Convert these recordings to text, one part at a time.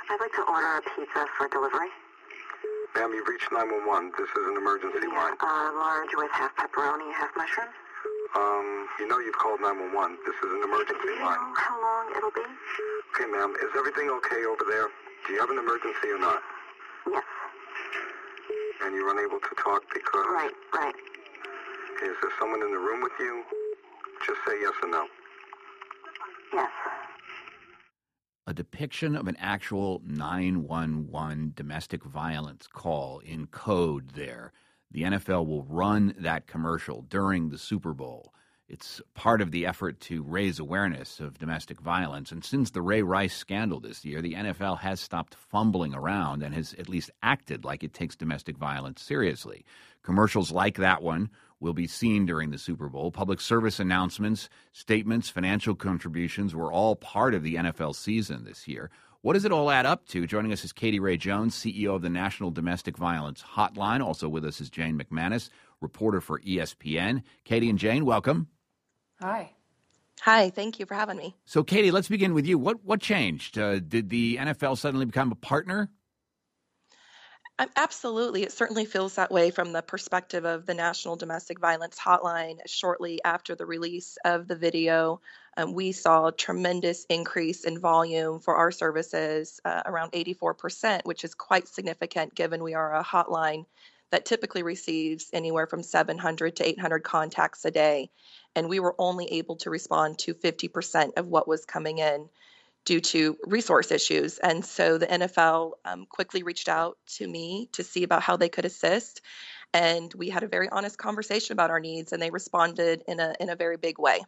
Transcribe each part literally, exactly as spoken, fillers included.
I'd like to order a pizza for delivery. Ma'am, you've reached nine one one. This is an emergency Yeah, line. uh, large with half pepperoni, half mushroom. Um, you know you've called nine one one. This is an emergency Do you line. know how long it'll be? Okay, ma'am, is everything okay over there? Do you have an emergency or not? Yes. And you're unable to talk because... Right, right. Is there someone in the room with you? Just say yes or no. Yes. A depiction of an actual nine one one domestic violence call in code there. The N F L will run that commercial during the Super Bowl. It's part of the effort to raise awareness of domestic violence. And since the Ray Rice scandal this year, the N F L has stopped fumbling around and has at least acted like it takes domestic violence seriously. Commercials like that one will be seen during the Super Bowl. Public service announcements, statements, financial contributions were all part of the N F L season this year. What does it all add up to? Joining us is Katie Ray Jones, C E O of the National Domestic Violence Hotline. Also with us is Jane McManus, reporter for E S P N. Katie and Jane, welcome. Hi. Hi, thank you for having me. So, Katie, let's begin with you. What what changed? Uh, did the N F L suddenly become a partner? Um, absolutely. It certainly feels that way from the perspective of the National Domestic Violence Hotline. Shortly after the release of the video, um, we saw a tremendous increase in volume for our services, uh, around eighty-four percent, which is quite significant given we are a hotline that typically receives anywhere from seven hundred to eight hundred contacts a day. And we were only able to respond to fifty percent of what was coming in due to resource issues. And so the N F L um, quickly reached out to me to see about how they could assist. And we had a very honest conversation about our needs, and they responded in a in a very big way.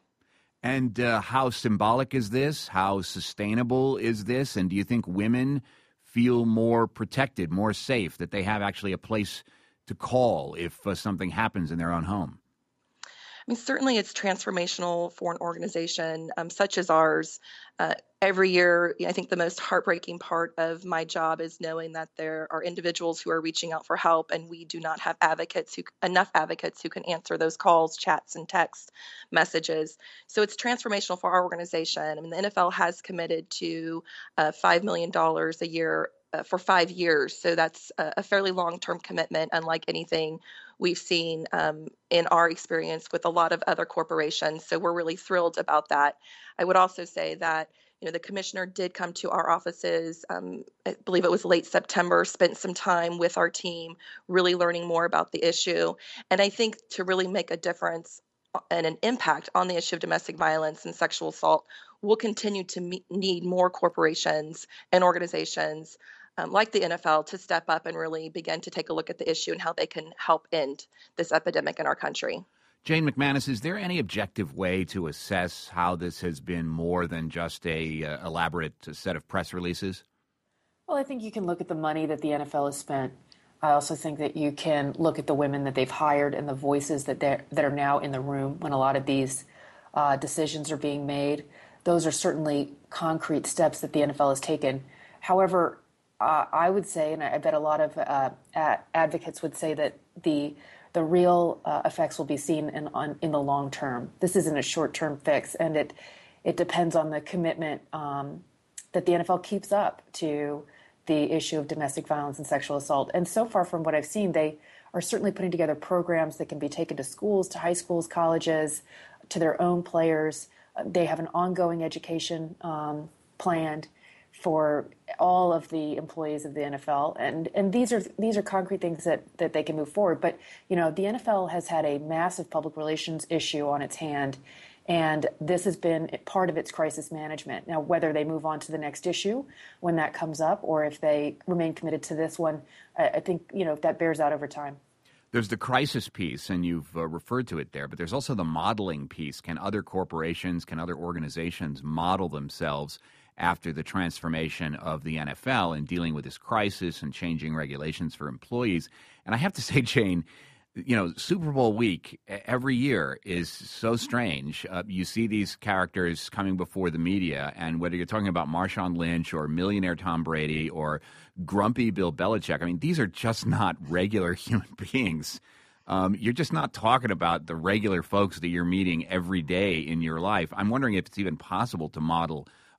And uh, how symbolic is this? How sustainable is this? And do you think women feel more protected, more safe, that they have actually a place to call if uh, something happens in their own home? I mean, certainly it's transformational for an organization um, such as ours. Uh, every year, I think the most heartbreaking part of my job is knowing that there are individuals who are reaching out for help, and we do not have advocates who enough advocates who can answer those calls, chats, and text messages. So it's transformational for our organization. I mean, the N F L has committed to uh, five million dollars a year Uh, for five years. So that's a, a fairly long-term commitment, unlike anything we've seen um, in our experience with a lot of other corporations. So we're really thrilled about that. I would also say that, you know, the commissioner did come to our offices, um, I believe it was late September, spent some time with our team, really learning more about the issue. And I think to really make a difference and an impact on the issue of domestic violence and sexual assault, we'll continue to meet, need more corporations and organizations Um, like the N F L to step up and really begin to take a look at the issue and how they can help end this epidemic in our country. Jane McManus, is there any objective way to assess how this has been more than just a uh, elaborate set of press releases? Well, I think you can look at the money that the N F L has spent. I also think that you can look at the women that they've hired and the voices that they're, that are now in the room when a lot of these uh, decisions are being made. Those are certainly concrete steps that the N F L has taken. However, Uh, I would say, and I bet a lot of uh, advocates would say, that the the real uh, effects will be seen in on, in the long term. This isn't a short term fix, and it it depends on the commitment um, that the N F L keeps up to the issue of domestic violence and sexual assault. And so far, from what I've seen, they are certainly putting together programs that can be taken to schools, to high schools, colleges, to their own players. They have an ongoing education um, planned for all of the employees of the N F L. And and these are these are concrete things that, that they can move forward. But, you know, the N F L has had a massive public relations issue on its hand, and this has been part of its crisis management. Now, whether they move on to the next issue when that comes up or if they remain committed to this one, I, I think, you know, that bears out over time. There's the crisis piece, and you've uh, referred to it there, but there's also the modeling piece. Can other corporations, can other organizations model themselves after the transformation of the N F L in dealing with this crisis and changing regulations for employees? And I have to say, Jane, you know, Super Bowl week every year is so strange. Uh, you see these characters coming before the media, and whether you're talking about Marshawn Lynch or millionaire Tom Brady or grumpy Bill Belichick, I mean, these are just not regular human beings. Um, you're just not talking about the regular folks that you're meeting every day in your life. I'm wondering if it's even possible to model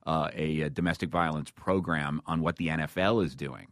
uh, a, a domestic violence program on what the N F L is doing.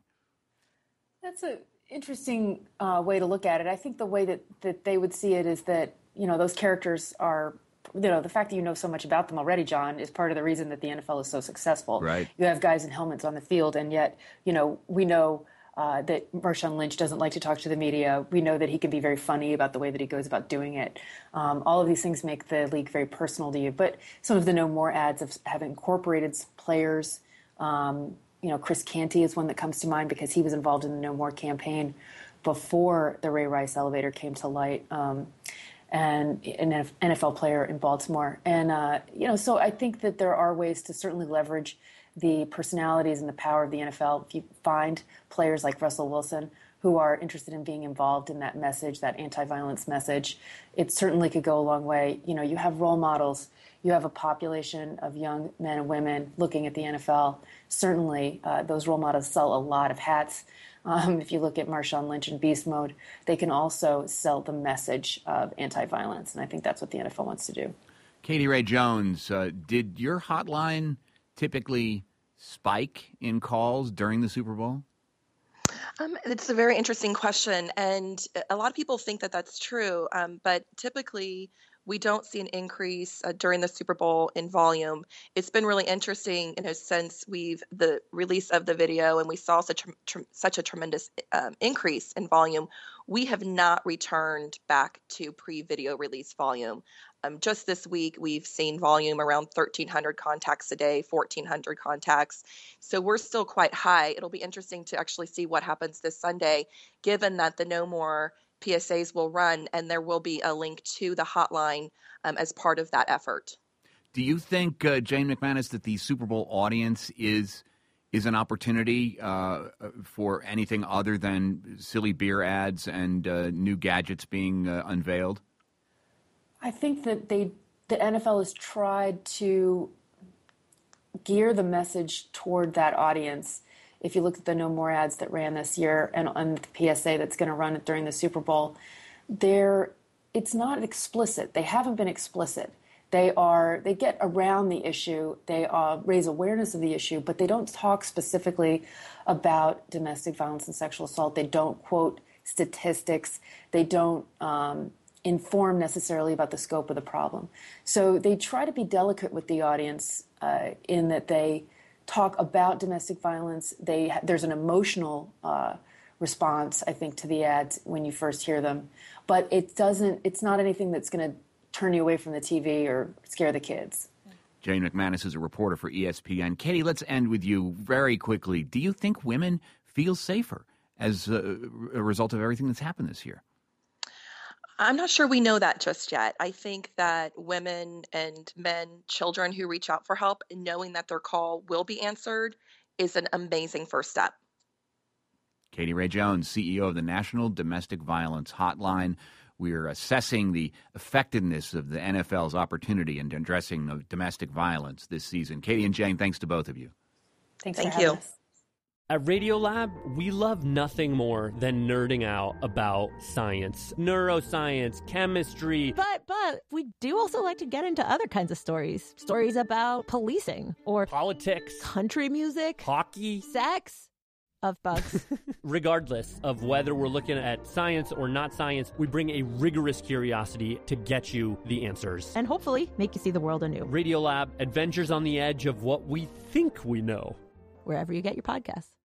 That's an interesting uh, way to look at it. I think the way that, that they would see it is that, you know, those characters are, you know, the fact that you know so much about them already, John, is part of the reason that the N F L is so successful. Right. You have guys in helmets on the field, and yet, you know, we know uh, that Marshawn Lynch doesn't like to talk to the media. We know that he can be very funny about the way that he goes about doing it. Um, all of these things make the league very personal to you. But some of the No More ads have, have incorporated players. Um, you know, Chris Canty is one that comes to mind because he was involved in the No More campaign before the Ray Rice elevator came to light. Um, and an N F L player in Baltimore. And, uh, you know, so I think that there are ways to certainly leverage the personalities and the power of the N F L. If you find players like Russell Wilson who are interested in being involved in that message, that anti-violence message, it certainly could go a long way. You know, you have role models. You have a population of young men and women looking at the N F L. Certainly, uh, those role models sell a lot of hats. Um, if you look at Marshawn Lynch and Beast Mode, they can also sell the message of anti-violence, and I think that's what the N F L wants to do. Katie Ray Jones, uh, did your hotline typically spike in calls during the Super Bowl? Um, it's a very interesting question, and a lot of people think that that's true, um, but typically we don't see an increase uh, during the Super Bowl in volume. It's been really interesting, you know, since we've the release of the video and we saw such tr- such a tremendous um, increase in volume. We have not returned back to pre-video release volume. Um, just this week, we've seen volume around thirteen hundred contacts a day, fourteen hundred contacts. So we're still quite high. It'll be interesting to actually see what happens this Sunday, given that the No More P S As will run, and there will be a link to the hotline um, as part of that effort. Do you think, uh, Jane McManus, that the Super Bowl audience is is an opportunity uh, for anything other than silly beer ads and uh, new gadgets being uh, unveiled? I think that they, the N F L has tried to gear the message toward that audience. If you look at the No More ads that ran this year and, and the P S A that's going to run during the Super Bowl, they're, it's not explicit. They haven't been explicit. They are they get around the issue. They uh, raise awareness of the issue, but they don't talk specifically about domestic violence and sexual assault. They don't quote statistics. They don't um, inform necessarily about the scope of the problem. So they try to be delicate with the audience uh, in that they talk about domestic violence. They there's an emotional uh, response, I think, to the ads when you first hear them, but it doesn't. It's not anything that's going to turn you away from the T V or scare the kids. Jane McManus is a reporter for E S P N. Katie, let's end with you very quickly. Do you think women feel safer as a, a result of everything that's happened this year? I'm not sure we know that just yet. I think that women and men, children who reach out for help, knowing that their call will be answered is an amazing first step. Katie Ray Jones, C E O of the National Domestic Violence Hotline. We're assessing the effectiveness of the N F L's opportunity in addressing domestic violence this season. Katie and Jane, thanks to both of you. Thanks Thank for having you. us. At Radiolab, we love nothing more than nerding out about science, neuroscience, chemistry. But, but, we do also like to get into other kinds of stories. Stories about policing or Politics, country music, hockey, sex, of bugs. Regardless of whether we're looking at science or not science, we bring a rigorous curiosity to get you the answers. And hopefully make you see the world anew. Radiolab, adventures on the edge of what we think we know. Wherever you get your podcasts.